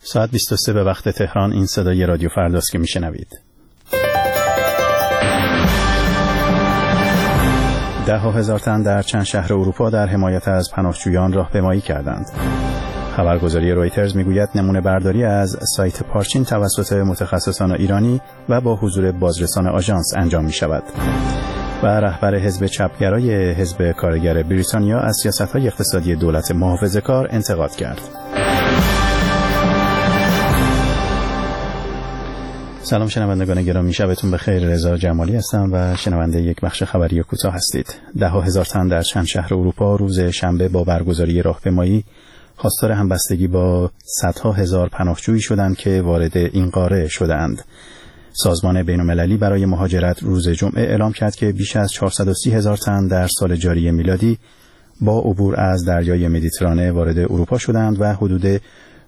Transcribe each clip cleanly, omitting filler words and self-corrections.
ساعت 23 به وقت تهران. این صدای رادیو فرداست که میشنوید. ده‌ها هزار تن در چند شهر اروپا در حمایت از پناهجویان راهپیمایی کردند. خبرگزاری رویترز میگوید نمونه برداری از سایت پارچین توسط متخصصان ایرانی و با حضور بازرسان آژانس انجام می شود. و رهبر حزب چپگرای حزب کارگر بریتانیا از سیاست‌های اقتصادی دولت محافظه‌کار انتقاد کرد. سلام شنوندگان گرامی، شبتون بخیر. رضا جمالی هستم و شنونده یک بخش خبری کوتاه هستید. ده‌ها هزار تن در چند شهر اروپا روز شنبه با برگزاری راهپیمایی خواستار همبستگی با صدها هزار پناهجویی شدند که وارد این قاره شدند. سازمان بین‌المللی برای مهاجرت روز جمعه اعلام کرد که بیش از 430 هزار تن در سال جاری میلادی با عبور از دریای مدیترانه وارد اروپا شدند و حدود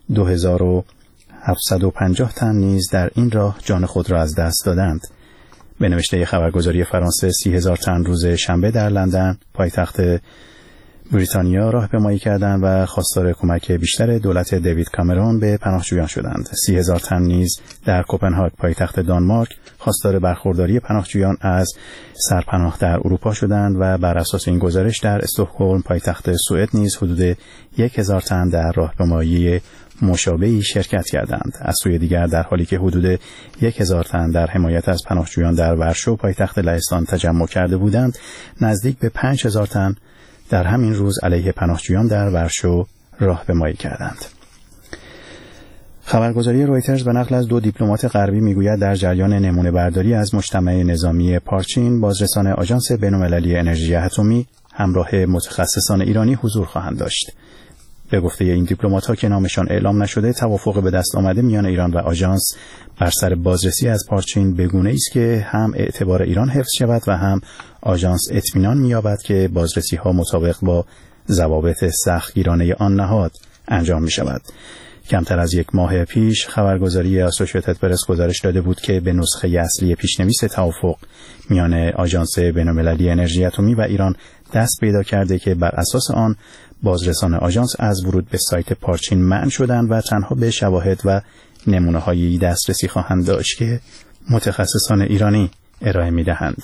2750 تن نیز در این راه جان خود را از دست دادند. به نوشته خبرگزاری فرانسه 30 هزار تن روز شنبه در لندن پایتخت بریتانیا راهپیمایی کردند و خواستار کمک بیشتر دولت دیوید کامرون به پناهجویان شدند. 30 هزار تن نیز در کوپنهاگ پایتخت دانمارک خواستار برخورداری پناهجویان از سرپناه در اروپا شدند و بر اساس این گزارش در استکهلم پایتخت سوئد نیز حدود 1000 تن در راهپیمایی مشابهی شرکت کردند. از سوی دیگر در حالی که حدود 1000 تن در حمایت از پناهجویان در ورشو پایتخت لهستان تجمع کرده بودند، نزدیک به 5000 تن در همین روز علیه پناهجویان در ورشو راهپیمایی کردند. خبرگزاری رویترز به نقل از 2 دیپلمات غربی میگوید در جریان نمونه برداری از مجتمع نظامی پارچین بازرسان آژانس بین‌المللی انرژی اتمی همراه متخصصان ایرانی حضور خواهند داشت. به گفته این دیپلمات‌ها که نامشان اعلام نشده، توافق به دست آمده میان ایران و آژانس بر سر بازرسی از پارچین به گونه‌ای است که هم اعتبار ایران حفظ شود و هم آژانس اطمینان می‌یابد که بازرسی‌ها مطابق با ضوابط سختگیرانه آن نهاد انجام می‌شود. کمتر از یک ماه پیش خبرگزاری اسوسییتد پرس گزارش داده بود که به نسخه اصلی پیشنویس توافق میان آژانس بین‌المللی انرژی اتمی و ایران دست پیدا کرده که بر اساس آن بازرسان آژانس از ورود به سایت پارچین منع شدند و تنها به شواهد و نمونه‌هایی دسترسی خواهند داشت که متخصصان ایرانی ارائه می‌دهند.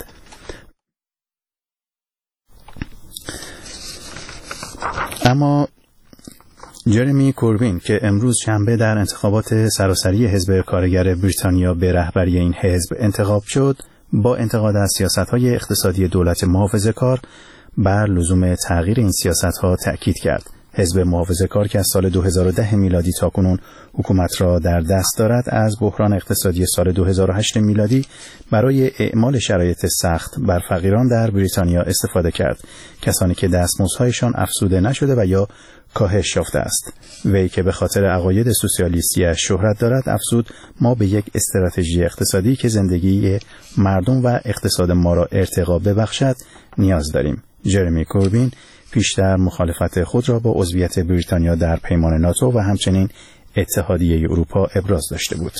اما جرمی کوربین که امروز شنبه در انتخابات سراسری حزب کارگر بریتانیا به رهبری این حزب انتخاب شد، با انتقاد از سیاست‌های اقتصادی دولت محافظه‌کار بر لزوم تغییر این سیاست‌ها تأکید کرد. حزب محافظه‌کار که از سال 2010 میلادی تاکنون حکومت را در دست دارد، از بحران اقتصادی سال 2008 میلادی برای اعمال شرایط سخت بر فقیران در بریتانیا استفاده کرد، کسانی که دستمزدهایشان افزوده نشده و یا کاهش یافته است. وی که به خاطر عقاید سوسیالیستی شهرت دارد افزود: ما به یک استراتژی اقتصادی که زندگی مردم و اقتصاد ما را ارتقا ببخشد نیاز داریم. جرمی کوربین پیشتر مخالفت خود را با عضویت بریتانیا در پیمان ناتو و همچنین اتحادیه اروپا ابراز داشته بود.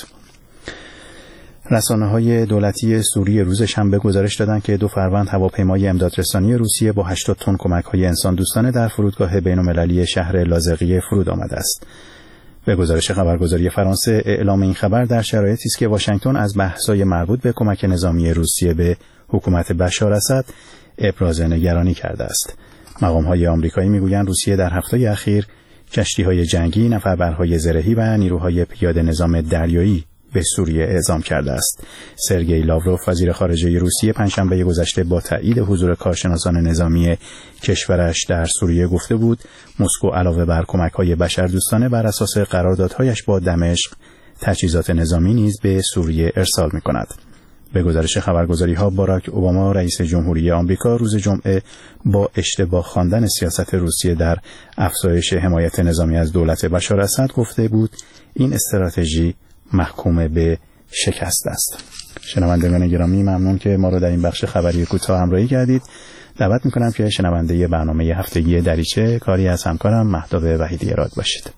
رسانه‌های دولتی سوریه روز شنبه گزارش دادند که 2 فروند هواپیمای امدادرسانی روسیه با 80 تن کمک‌های انسان دوستانه در فرودگاه بین‌المللی شهر لاذقیه فرود آمده است. به گزارش خبرگزاری فرانسه، اعلام این خبر در شرایطی است که واشنگتن از بحث‌های مربوط به کمک نظامی روسیه به حکومت بشار اسد ابراز نگرانی کرده است. مقام‌های آمریکایی می‌گویند روسیه در هفته‌های اخیر کشتی‌های جنگی، نفربرهای زرهی و نیروهای پیاده نظام دریایی به سوریه اعزام کرده است. سرگئی لاوروف وزیر خارجه روسیه پنجشنبه گذشته با تایید حضور کارشناسان نظامی کشورش در سوریه گفته بود مسکو علاوه بر کمک‌های بشردوستانه بر اساس قراردادهایش با دمشق تجهیزات نظامی نیز به سوریه ارسال می‌کند. به گزارش خبرگزاری‌ها، باراک اوباما رئیس جمهوری آمریکا روز جمعه با اشتباه خواندن سیاست روسیه در افزایش حمایت نظامی از دولت بشار اسد گفته بود این استراتژی محکوم به شکست است. شنوندگان گرامی، ممنون که ما رو در این بخش خبری کوتاه همراهی کردید. دعوت می‌کنم که شنونده برنامه هفتگی دریچه کاری از همکارم مهتاب وحیدی اراد باشید.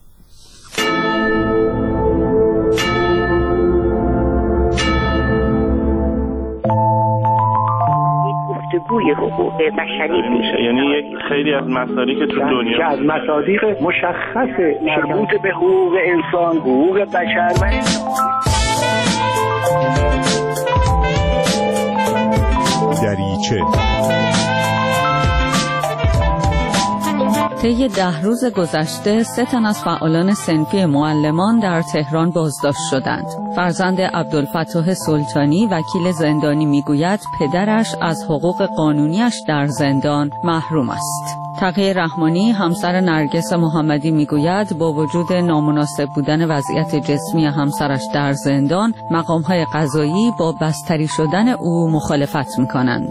گفتگوی جنبه حقوق بشری میشه. یعنی یک خیلی از مسائلی که تو دنیا از مصادیق مشخص مربوط به حقوق انسان، حقوق بشر و دریچه. طی 10 روز گذشته 3 تن از فعالان صنفی معلمان در تهران بازداشت شدند. فرزند عبدالفتاح سلطانی وکیل زندانی میگوید پدرش از حقوق قانونیش در زندان محروم است. تقی رحمانی همسر نرگس محمدی میگوید با وجود نامناسب بودن وضعیت جسمی همسرش در زندان، مقام‌های قضایی با بستری شدن او مخالفت می‌کنند.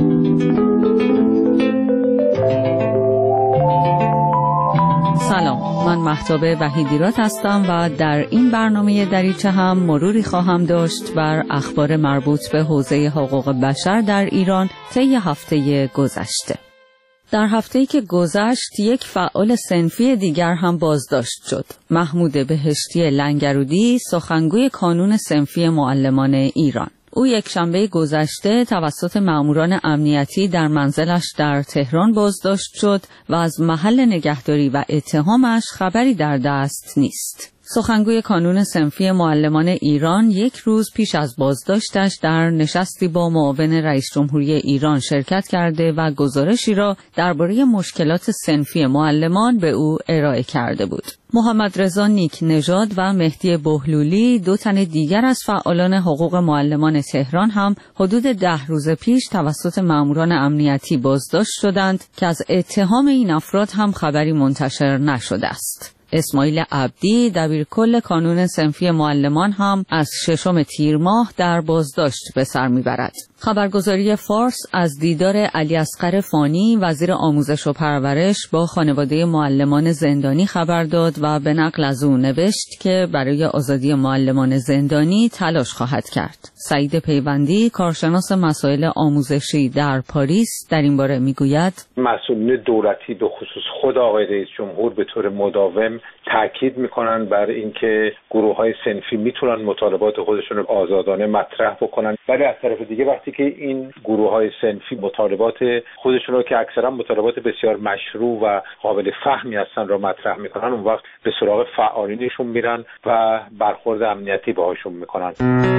سلام، من مهتاب وحیدیرات هستم و در این برنامه دریچه هم مروری خواهم داشت بر اخبار مربوط به حوزه حقوق بشر در ایران طی هفته گذشته. در هفته‌ای که گذشت یک فعال صنفی دیگر هم بازداشت شد. محمود بهشتی لنگرودی، سخنگوی کانون صنفی معلمان ایران. او یکشنبه گذشته توسط ماموران امنیتی در منزلش در تهران بازداشت شد و از محل نگهداری و اتهامش خبری در دست نیست. سخنگوی کانون صنفی معلمان ایران یک روز پیش از بازداشتش در نشستی با معاون رئیس جمهوری ایران شرکت کرده و گزارشی را درباره مشکلات صنفی معلمان به او ارائه کرده بود. محمد رضا نیک نژاد و مهدی بهلولی، 2 تن دیگر از فعالان حقوق معلمان تهران هم حدود 10 روز پیش توسط ماموران امنیتی بازداشت شدند که از اتهام این افراد هم خبری منتشر نشده است. اسماعیل عبدی، دبیرکل کانون صنفی معلمان هم از 6 تیر ماه در بازداشت به سر میبرد. خبرگزاری فارس از دیدار علی اصغر فانی، وزیر آموزش و پرورش، با خانواده معلمان زندانی خبر داد و به نقل از او نوشت که برای آزادی معلمان زندانی تلاش خواهد کرد. سعید پیوندی، کارشناس مسائل آموزشی در پاریس، در این باره میگوید مسئولین دولتی به خصوص خود آقای رئیس جمهور به طور مداوم تاکید میکنن بر اینکه گروه‌های صنفی میتونن مطالبات خودشون رو آزادانه مطرح بکنن، ولی از طرف دیگه وقتی که این گروه‌های صنفی مطالبات خودشون رو که اکثرا مطالبات بسیار مشروع و قابل فهمی هستن رو مطرح میکنن، اون وقت به سراغ فعالینشون میرن و برخورد امنیتی باهاشون میکنن.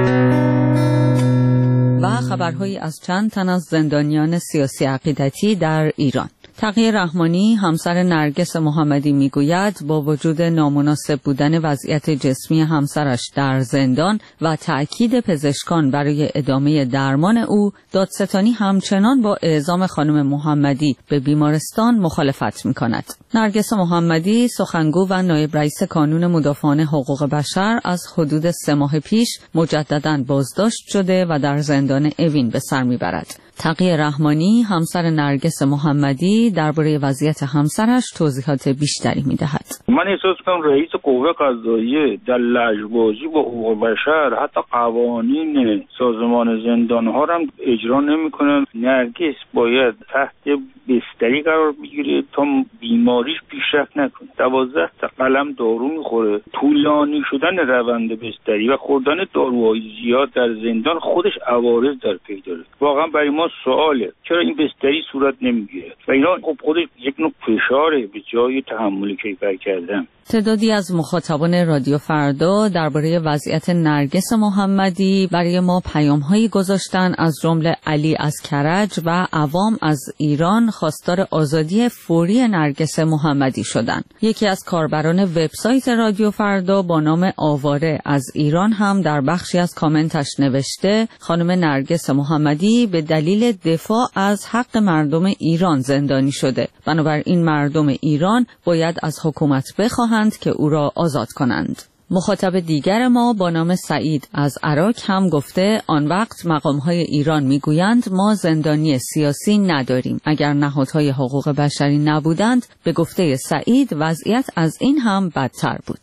و خبرهایی از چند تن از زندانیان سیاسی عقیدتی در ایران. تقی رحمانی همسر نرگس محمدی میگوید با وجود نامناسب بودن وضعیت جسمی همسرش در زندان و تأکید پزشکان برای ادامه درمان او، دادستانی همچنان با اعزام خانم محمدی به بیمارستان مخالفت میکند. نرگس محمدی، سخنگو و نایب رئیس کانون مدافعان حقوق بشر، از حدود 3 ماه پیش مجدداً بازداشت شده و در زندان اوین به سر میبرد. تقی رحمانی همسر نرگس محمدی درباره وضعیت همسرش توضیحات بیشتری میدهد. من احساس کنم رئیس قوه قضاییه در لجبازی با حقوق بشر حتی قوانین سازمان زندانها را اجرا نمیکنن. نرگس باید تحت بستری قرار بگیره تا بیماریش پیشرفت نکنه. 12 تا قلم دارو میخوره. طولانی شدن روند بستری و خوردن داروهای زیاد در زندان خودش عوارض در پی داره. واقعا برای ما سواله چرا این بستری صورت نمیگیره و اینا خب خودش یک نوع فشاره به جای تحمل کیفر کردن. تعدادی از مخاطبان رادیو فردا درباره وضعیت نرگس محمدی برای ما پیام‌هایی گذاشتن، از جمله علی از کرج و عوام از ایران خواستار آزادی فوری نرگس محمدی شدند. یکی از کاربران وبسایت رادیو فردا با نام آواره از ایران هم در بخشی از کامنتش نوشته خانم نرگس محمدی به دلیل دفاع از حق مردم ایران زندانی شده، بنابراین مردم ایران باید از حکومت بخواهند که او را آزاد کنند. مخاطب دیگر ما با نام سعید از عراق هم گفته آن وقت مقام‌های ایران میگویند ما زندانی سیاسی نداریم. اگر نهادهای حقوق بشری نبودند، به گفته سعید وضعیت از این هم بدتر بود.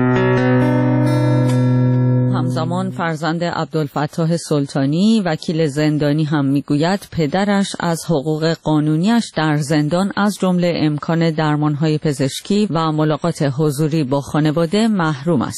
همزمان فرزند عبدالفتاح سلطانی وکیل زندانی هم میگوید پدرش از حقوق قانونیش در زندان از جمله امکان درمانهای پزشکی و ملاقات حضوری با خانواده محروم است.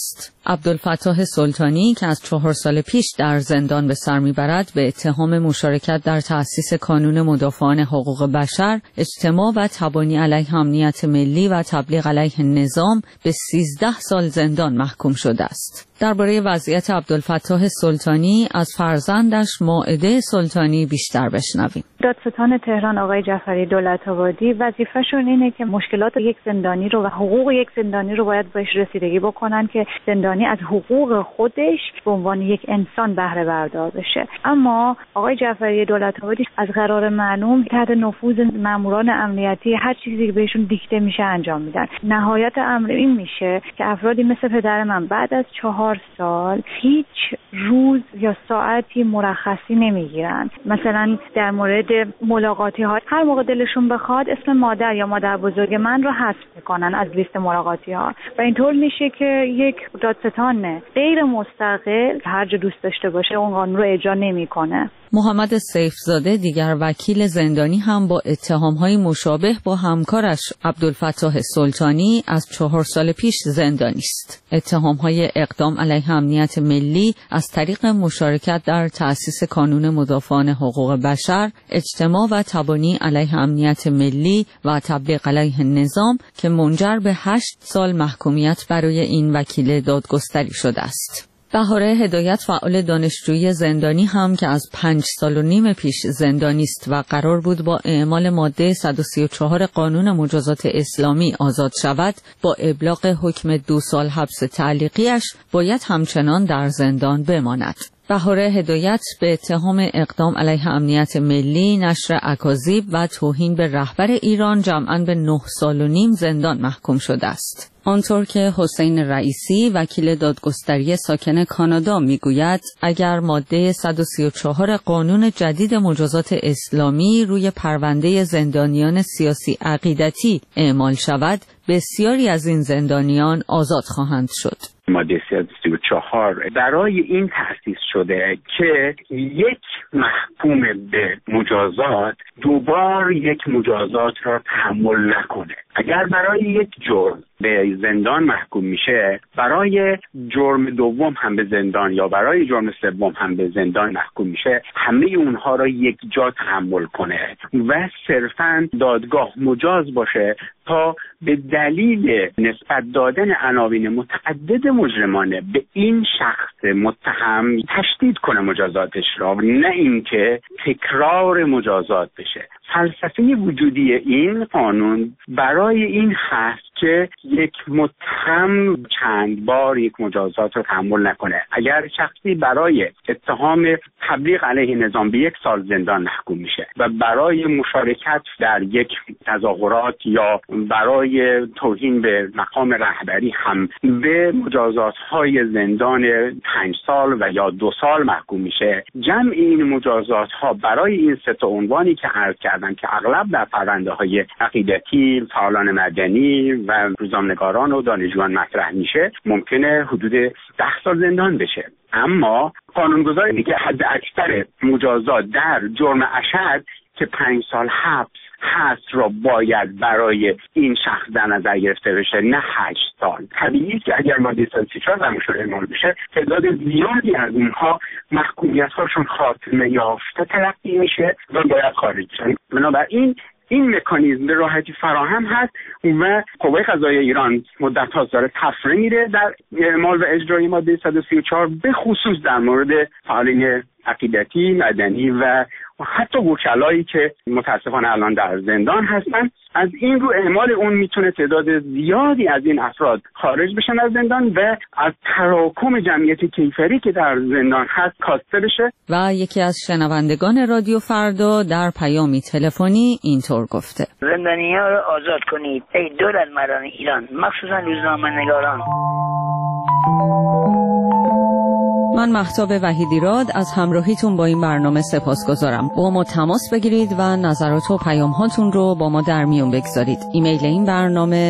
عبدالفتاح سلطانی که از 4 سال پیش در زندان به سر میبرد به اتهام مشارکت در تأسیس کانون مدافعان حقوق بشر، اجتماع و تبانی علیه امنیت ملی و تبلیغ علیه نظام به 13 سال زندان محکوم شده است. درباره وضعیت عبدالفتاح سلطانی از فرزندش مائده سلطانی بیشتر بشنویم. دادستان تهران آقای جعفری دولت‌آبادی وظیفه‌شون اینه که مشکلات یک زندانی رو و حقوق یک زندانی رو باید بهش رسیدگی بکنن که زندانی از حقوق خودش به عنوان یک انسان بهره بردار بشه. اما آقای جعفری دولت‌آبادی از قرار معلوم تحت نفوذ ماموران امنیتی هر چیزی که بهشون دیکته میشه انجام میدن. نهایت امر این میشه که افرادی مثل پدر من بعد از 4 سال هیچ روز یا ساعتی مرخصی نمیگیرن. مثلا در مورد ملاقاتی ها هر موقع دلشون بخواد اسم مادر یا مادر بزرگ من رو حذف میکنن از لیست ملاقاتی ها و اینطور میشه که یک دادستان غیر مستقل هر جا دوست داشته باشه اون قانون رو اجرا نمیکنه. محمد سیفزاده دیگر وکیل زندانی هم با اتهام‌های مشابه با همکارش عبدالفتاح سلطانی از 4 سال پیش زندانی است. اتهام‌های اقدام علیه امنیت ملی از طریق مشارکت در تأسیس کانون مدافعان حقوق بشر، اجتماع و تبانی علیه امنیت ملی و تبلیغ علیه نظام که منجر به 8 سال محکومیت برای این وکیل دادگستری شده است. بهاره هدایت فعال دانشجویی زندانی هم که از 5 سال و نیم پیش زندانی است و قرار بود با اعمال ماده 134 قانون مجازات اسلامی آزاد شود، با ابلاغ حکم 2 سال حبس تعلیقیش باید همچنان در زندان بماند. بهاره هدایت به اتهام اقدام علیه امنیت ملی، نشر اکاذیب و توهین به رهبر ایران جمعاً به 9 سال و نیم زندان محکوم شده است. آنطور که حسین رئیسی وکیل دادگستری ساکن کانادا میگوید اگر ماده 134 قانون جدید مجازات اسلامی روی پرونده زندانیان سیاسی عقیدتی اعمال شود، بسیاری از این زندانیان آزاد خواهند شد. ماده 134 برای این تأسیس شده که یک محکوم به مجازات دوبار یک مجازات را تحمل نکنه. اگر برای یک جرم به زندان محکوم میشه، برای جرم دوم هم به زندان یا برای جرم سوم هم به زندان محکوم میشه، همه اونها را یک جا تحمل کنه و صرفاً دادگاه مجاز باشه تا به دلیل نسبت دادن عناوین متعدد مجرمانه به این شخص متهم تشدید کنه مجازاتش را، نه اینکه تکرار مجازات بشه. فلسفه وجودی این قانون برای این هست که یک متهم چند بار یک مجازات رو تحمل نکنه. اگر شخصی برای اتهام تبلیغ علیه نظام به 1 سال زندان محکوم میشه و برای مشارکت در یک تظاهرات یا برای توهین به مقام رهبری هم به مجازات‌های زندان 5 سال و یا 2 سال محکوم میشه، جمع این مجازات‌ها برای این 3 تا عنوانی که عرض کردم که اغلب در پرونده‌های عقیدتی، فعالان مدنی و روزنامه‌نگاران و دانشجویان مطرح میشه، ممکنه حدود 10 سال زندان بشه. اما قانونگذار میگه حد اکثر مجازات در جرم اشد که 5 سال حبس هست را باید برای این شخص در نظر گرفته بشه، نه 8 سال. طبیعیه که اگر ماده 134 زمینشون اعمال بشه، تعداد زیادی از اونها محکومیت‌هاشون خاتمه یافته تلقی میشه و باید خارج بشن. بنابراین این مکانیزم به راحتی فراهم هست و قوه قضاییه ایران مدت ها داره تفره میره در اعمال و اجرای ماده 134، به خصوص در مورد فعالین عقیدتی، مدنی و حتی وکلایی که متاسفانه الان در زندان هستن. از این رو اعمال اون میتونه تعداد زیادی از این افراد خارج بشن از زندان و از تراکم جمعیت کیفری که در زندان هست کاسته بشه. و یکی از شنوندگان رادیو فردا در پیامی تلفنی اینطور گفته: زندانی‌ها رو آزاد کنید ای دولتمردان ایران، مخصوصا روزنامه‌نگاران. من مهتاب وحیدیراد از همراهیتون با این برنامه سپاسگزارم. با ما تماس بگیرید و نظرات و پیام‌هاتون رو با ما در میون بگذارید. ایمیل این برنامه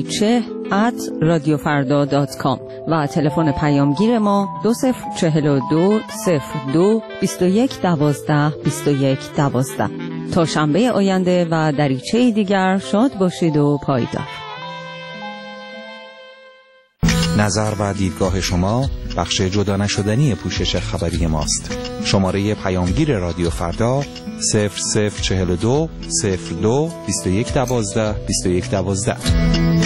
dariche@radiofarda.com و تلفن پیامگیر ما 2042 02 21 12 21 12. تا شنبه آینده و دریچه دیگر شاد باشید و پایدار. نظر و دیدگاه شما بخش جدا نشدنی پوشش خبری ماست. شماره پیامگیر رادیو فردا 0042 02 21 12 21 12.